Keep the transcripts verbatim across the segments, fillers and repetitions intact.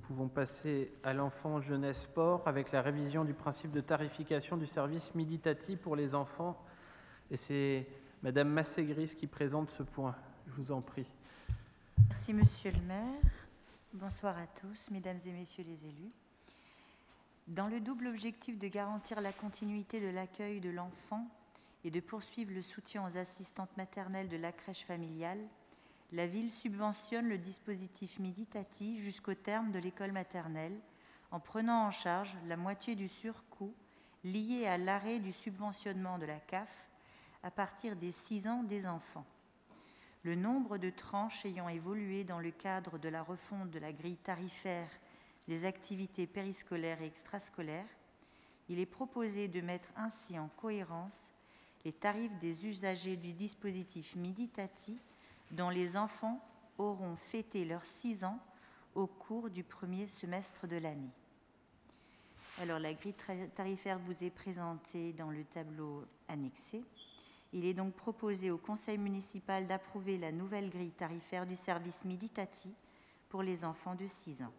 pouvons passer à l'enfant, jeunesse, sport avec la révision du principe de tarification du service Midi-Tati pour les enfants. Et c'est Madame Massé-Gris qui présente ce point. Je vous en prie. Merci Monsieur le maire. Bonsoir à tous, mesdames et messieurs les élus. Dans le double objectif de garantir la continuité de l'accueil de l'enfant et de poursuivre le soutien aux assistantes maternelles de la crèche familiale, la ville subventionne le dispositif Midi-Tati jusqu'au terme de l'école maternelle en prenant en charge la moitié du surcoût lié à l'arrêt du subventionnement de la C A F à partir des six ans des enfants. Le nombre de tranches ayant évolué dans le cadre de la refonte de la grille tarifaire des activités périscolaires et extrascolaires, il est proposé de mettre ainsi en cohérence les tarifs des usagers du dispositif Midi-Tati dont les enfants auront fêté leurs six ans au cours du premier semestre de l'année. Alors, la grille tarifaire vous est présentée dans le tableau annexé. Il est donc proposé au conseil municipal d'approuver la nouvelle grille tarifaire du service Midi-Tati pour les enfants de six ans.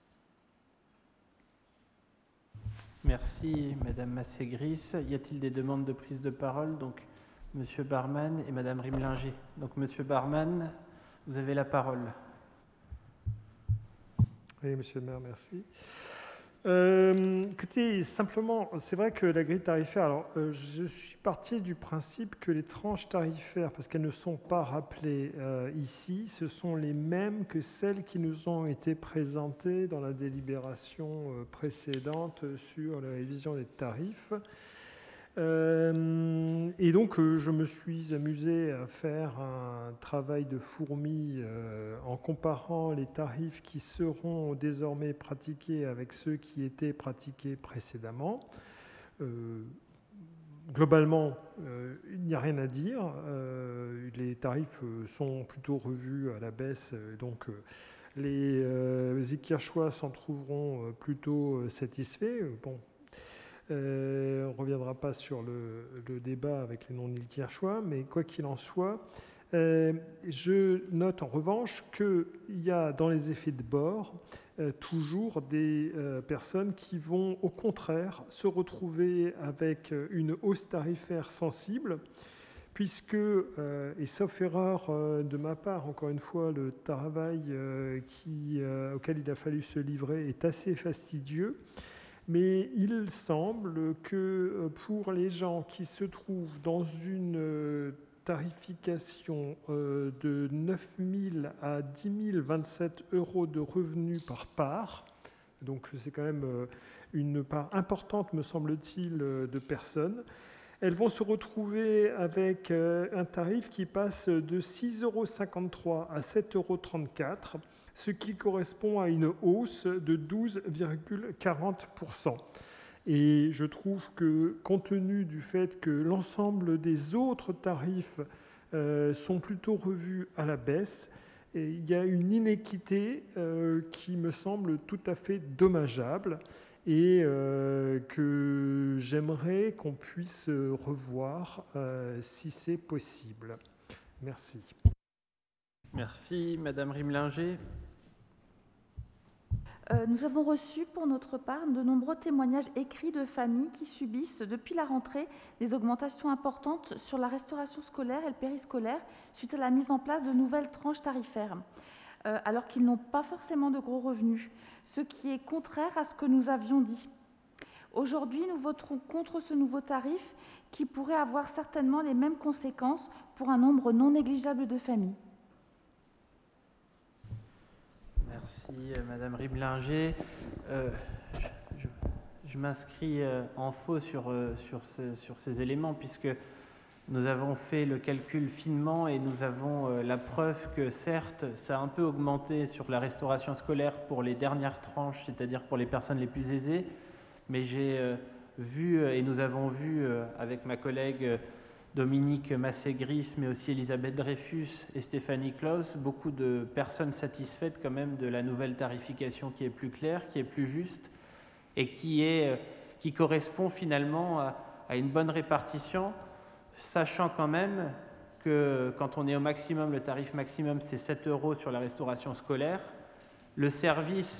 Merci Madame Massé-Gris. Y a-t-il des demandes de prise de parole? Donc, Monsieur Barman et Madame Rimlinger. Donc, Monsieur Barman, vous avez la parole. Oui, Monsieur le maire, merci. Euh, écoutez, simplement, c'est vrai que la grille tarifaire, alors euh, je suis parti du principe que les tranches tarifaires, parce qu'elles ne sont pas rappelées euh, ici, ce sont les mêmes que celles qui nous ont été présentées dans la délibération euh, précédente sur la révision des tarifs. Euh, et donc, euh, je me suis amusé à faire un travail de fourmi euh, en comparant les tarifs qui seront désormais pratiqués avec ceux qui étaient pratiqués précédemment. Euh, globalement, euh, il n'y a rien à dire. Euh, les tarifs sont plutôt revus à la baisse, donc euh, les euh, Équirchois s'en trouveront plutôt satisfaits. Bon, Euh, on ne reviendra pas sur le, le débat avec les non-Équirchois, mais quoi qu'il en soit, euh, je note en revanche qu'il y a dans les effets de bord euh, toujours des euh, personnes qui vont au contraire se retrouver avec une hausse tarifaire sensible, puisque, euh, et sauf erreur euh, de ma part, encore une fois, le travail euh, qui, euh, auquel il a fallu se livrer est assez fastidieux. Mais il semble que pour les gens qui se trouvent dans une tarification de neuf mille à dix mille vingt-sept euros de revenus par part, donc c'est quand même une part importante, me semble-t-il, de personnes, elles vont se retrouver avec un tarif qui passe de six euros cinquante-trois à sept euros trente-quatre, ce qui correspond à une hausse de douze virgule quarante pour cent. Et je trouve que, compte tenu du fait que l'ensemble des autres tarifs euh, sont plutôt revus à la baisse, et il y a une inéquité euh, qui me semble tout à fait dommageable et euh, que j'aimerais qu'on puisse revoir euh, si c'est possible. Merci. Merci Madame Rimlinger. Euh, nous avons reçu pour notre part de nombreux témoignages écrits de familles qui subissent depuis la rentrée des augmentations importantes sur la restauration scolaire et le périscolaire suite à la mise en place de nouvelles tranches tarifaires, euh, alors qu'ils n'ont pas forcément de gros revenus, ce qui est contraire à ce que nous avions dit. Aujourd'hui, nous voterons contre ce nouveau tarif qui pourrait avoir certainement les mêmes conséquences pour un nombre non négligeable de familles. Merci Madame Rimlinger. Euh, je, je, je m'inscris en faux sur, sur, ce, sur ces éléments puisque nous avons fait le calcul finement et nous avons la preuve que certes, ça a un peu augmenté sur la restauration scolaire pour les dernières tranches, c'est-à-dire pour les personnes les plus aisées, mais j'ai vu et nous avons vu avec ma collègue Dominique Massé-Gris, mais aussi Elisabeth Dreyfus et Stéphanie Claus, beaucoup de personnes satisfaites quand même de la nouvelle tarification qui est plus claire, qui est plus juste et qui, est, qui correspond finalement à, à une bonne répartition, sachant quand même que quand on est au maximum, le tarif maximum c'est sept euros sur la restauration scolaire, le service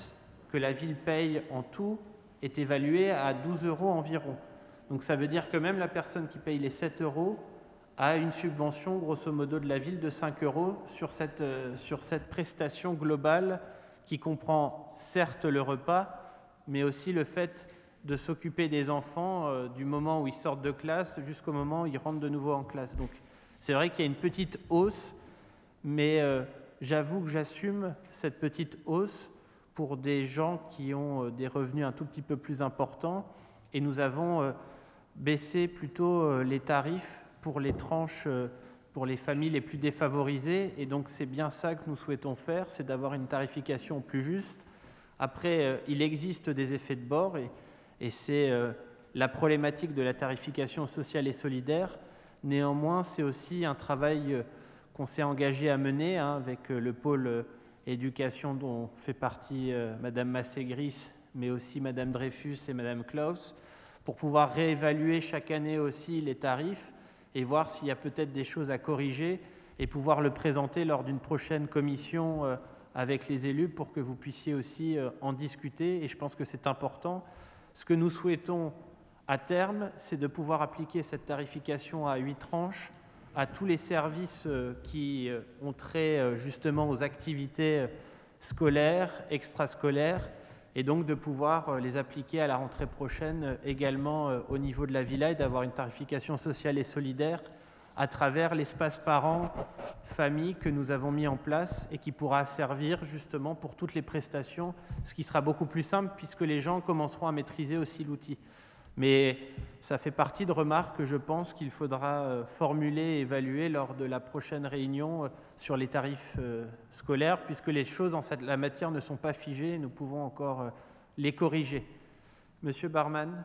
que la ville paye en tout est évalué à douze euros environ. Donc ça veut dire que même la personne qui paye les sept euros a une subvention grosso modo de la ville de cinq euros sur cette, euh, sur cette prestation globale qui comprend certes le repas, mais aussi le fait de s'occuper des enfants euh, du moment où ils sortent de classe jusqu'au moment où ils rentrent de nouveau en classe. Donc c'est vrai qu'il y a une petite hausse, mais euh, j'avoue que j'assume cette petite hausse pour des gens qui ont euh, des revenus un tout petit peu plus importants, et nous avons euh, baissé plutôt euh, les tarifs pour les tranches, euh, pour les familles les plus défavorisées, et donc c'est bien ça que nous souhaitons faire, c'est d'avoir une tarification plus juste. Après, euh, il existe des effets de bord, et, et c'est euh, la problématique de la tarification sociale et solidaire. Néanmoins, c'est aussi un travail euh, qu'on s'est engagé à mener hein, avec euh, le pôle euh, éducation dont fait partie euh, Madame Massé-Gris, mais aussi Madame Dreyfus et Madame Klaus, pour pouvoir réévaluer chaque année aussi les tarifs et voir s'il y a peut-être des choses à corriger et pouvoir le présenter lors d'une prochaine commission euh, avec les élus pour que vous puissiez aussi euh, en discuter. Et je pense que c'est important. Ce que nous souhaitons à terme, c'est de pouvoir appliquer cette tarification à huit tranches à tous les services euh, qui euh, ont trait euh, justement aux activités euh, scolaires, extrascolaires, et donc de pouvoir euh, les appliquer à la rentrée prochaine euh, également euh, au niveau de la villa et d'avoir une tarification sociale et solidaire à travers l'espace parents-famille que nous avons mis en place et qui pourra servir justement pour toutes les prestations, ce qui sera beaucoup plus simple puisque les gens commenceront à maîtriser aussi l'outil. Mais ça fait partie de remarques que je pense qu'il faudra formuler et évaluer lors de la prochaine réunion sur les tarifs scolaires, puisque les choses en cette, la matière ne sont pas figées et nous pouvons encore les corriger. Monsieur Barman.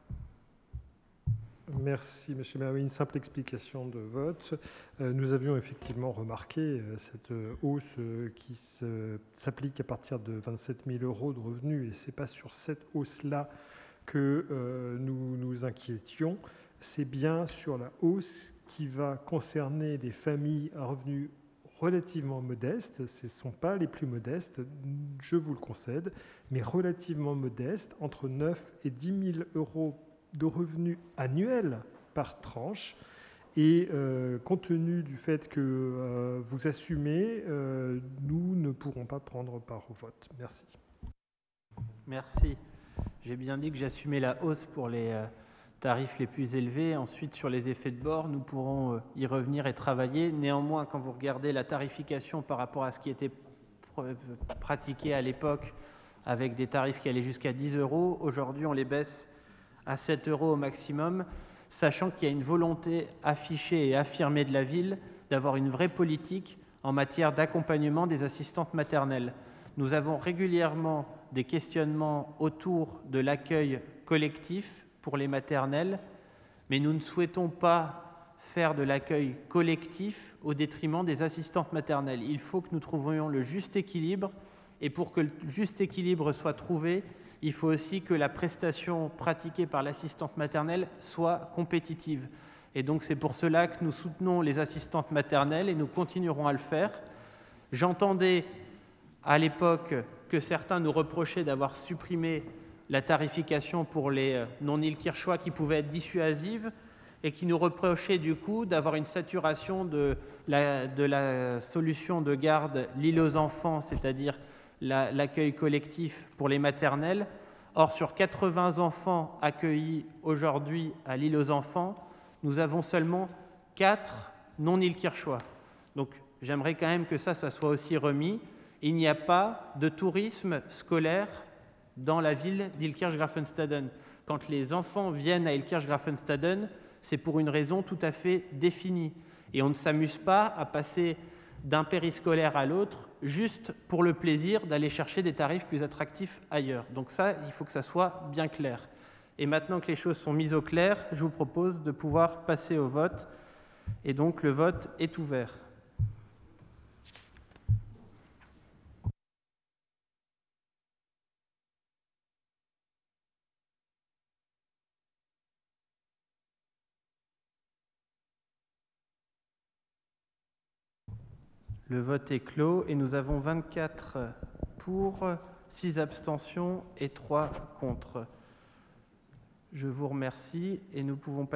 Merci, Monsieur le maire. Une simple explication de vote. Euh, nous avions effectivement remarqué euh, cette euh, hausse euh, qui se, s'applique à partir de vingt-sept mille euros de revenus, et ce n'est pas sur cette hausse-là que euh, nous nous inquiétions. C'est bien sur la hausse qui va concerner des familles à revenus relativement modestes. Ce ne sont pas les plus modestes, je vous le concède, mais relativement modestes, entre neuf et dix mille euros de revenus annuels par tranche. Et euh, compte tenu du fait que euh, vous assumez, euh, nous ne pourrons pas prendre part au vote. Merci. Merci. J'ai bien dit que j'assumais la hausse pour les euh, tarifs les plus élevés. Ensuite, sur les effets de bord, nous pourrons euh, y revenir et travailler. Néanmoins, quand vous regardez la tarification par rapport à ce qui était pr- pratiqué à l'époque, avec des tarifs qui allaient jusqu'à dix euros, aujourd'hui, on les baisse à sept euros au maximum, sachant qu'il y a une volonté affichée et affirmée de la ville d'avoir une vraie politique en matière d'accompagnement des assistantes maternelles. Nous avons régulièrement des questionnements autour de l'accueil collectif pour les maternelles, mais nous ne souhaitons pas faire de l'accueil collectif au détriment des assistantes maternelles. Il faut que nous trouvions le juste équilibre, et pour que le juste équilibre soit trouvé, il faut aussi que la prestation pratiquée par l'assistante maternelle soit compétitive. Et donc c'est pour cela que nous soutenons les assistantes maternelles et nous continuerons à le faire. J'entendais à l'époque que certains nous reprochaient d'avoir supprimé la tarification pour les non-Ilkirchois qui pouvait être dissuasive et qui nous reprochaient du coup d'avoir une saturation de la, de la solution de garde l'île aux enfants, c'est-à-dire La, l'accueil collectif pour les maternelles. Or, sur quatre-vingts enfants accueillis aujourd'hui à l'île aux enfants, nous avons seulement quatre non-Ilkirchois. Donc, j'aimerais quand même que ça, ça soit aussi remis. Il n'y a pas de tourisme scolaire dans la ville d'Ilkirch-Graffenstaden. Quand les enfants viennent à Ilkirch-Graffenstaden, c'est pour une raison tout à fait définie. Et on ne s'amuse pas à passer d'un périscolaire à l'autre, juste pour le plaisir d'aller chercher des tarifs plus attractifs ailleurs. Donc ça, il faut que ça soit bien clair. Et maintenant que les choses sont mises au clair, je vous propose de pouvoir passer au vote. Et donc le vote est ouvert. Le vote est clos et nous avons vingt-quatre pour, six abstentions et trois contre. Je vous remercie et nous pouvons passer